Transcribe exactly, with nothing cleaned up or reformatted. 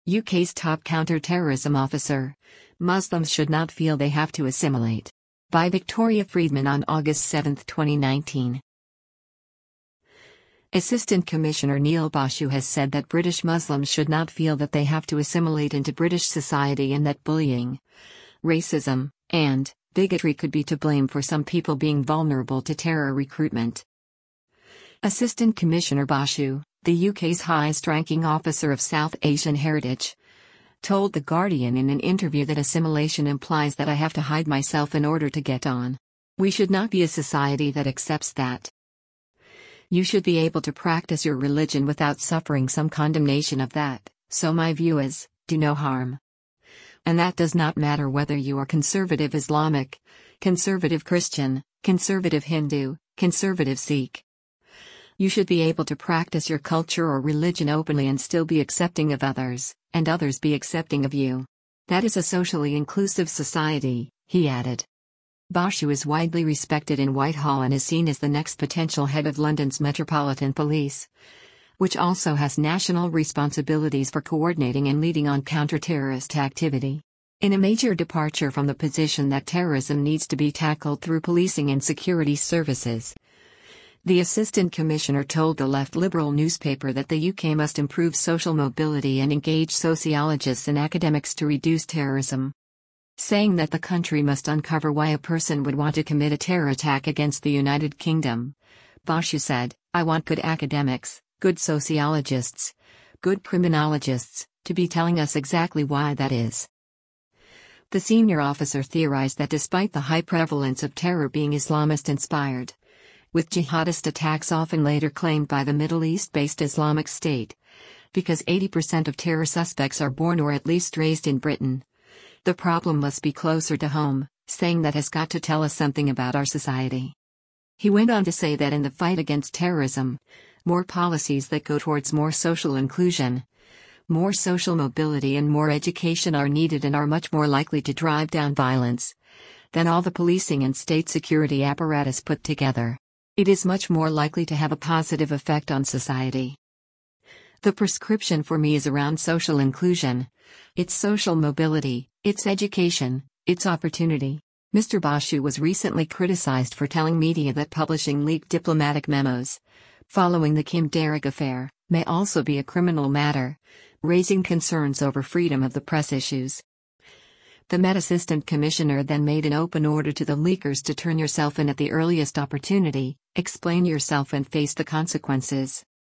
U K's top counter-terrorism officer. Muslims should not feel they have to assimilate. By Victoria Friedman on August seventh, twenty nineteen. Assistant Commissioner Neil Boshoff has said that British Muslims should not feel that they have to assimilate into British society and that bullying, racism, and bigotry could be to blame for some people being vulnerable to terror recruitment. Assistant Commissioner Boshoff, the U K's highest-ranking officer of South Asian heritage, told The Guardian in an interview that assimilation implies that I have to hide myself in order to get on. We should not be a society that accepts that. You should be able to practice your religion without suffering some condemnation of that, so my view is, do no harm. And that does not matter whether you are conservative Islamic, conservative Christian, conservative Hindu, conservative Sikh. You should be able to practice your culture or religion openly and still be accepting of others, and others be accepting of you. That is a socially inclusive society, he added. Boshoff is widely respected in Whitehall and is seen as the next potential head of London's Metropolitan Police, which also has national responsibilities for coordinating and leading on counter-terrorist activity. In a major departure from the position that terrorism needs to be tackled through policing and security services, the Assistant Commissioner told the Left Liberal newspaper that the U K must improve social mobility and engage sociologists and academics to reduce terrorism. Saying that the country must uncover why a person would want to commit a terror attack against the United Kingdom, Boshoff said, I want good academics, good sociologists, good criminologists, to be telling us exactly why that is. The senior officer theorized that despite the high prevalence of terror being Islamist-inspired, with jihadist attacks often later claimed by the Middle East-based Islamic State, because eighty percent of terror suspects are born or at least raised in Britain, the problem must be closer to home, saying that has got to tell us something about our society. He went on to say that in the fight against terrorism, more policies that go towards more social inclusion, more social mobility and more education are needed and are much more likely to drive down violence than all the policing and state security apparatus put together. It is much more likely to have a positive effect on society. The prescription for me is around social inclusion, its social mobility, its education, its opportunity. Mister Boshoff was recently criticized for telling media that publishing leaked diplomatic memos, following the Kim Darroch affair, may also be a criminal matter, raising concerns over freedom of the press issues. The Met Assistant Commissioner then made an open order to the leakers to turn yourself in at the earliest opportunity, explain yourself and face the consequences.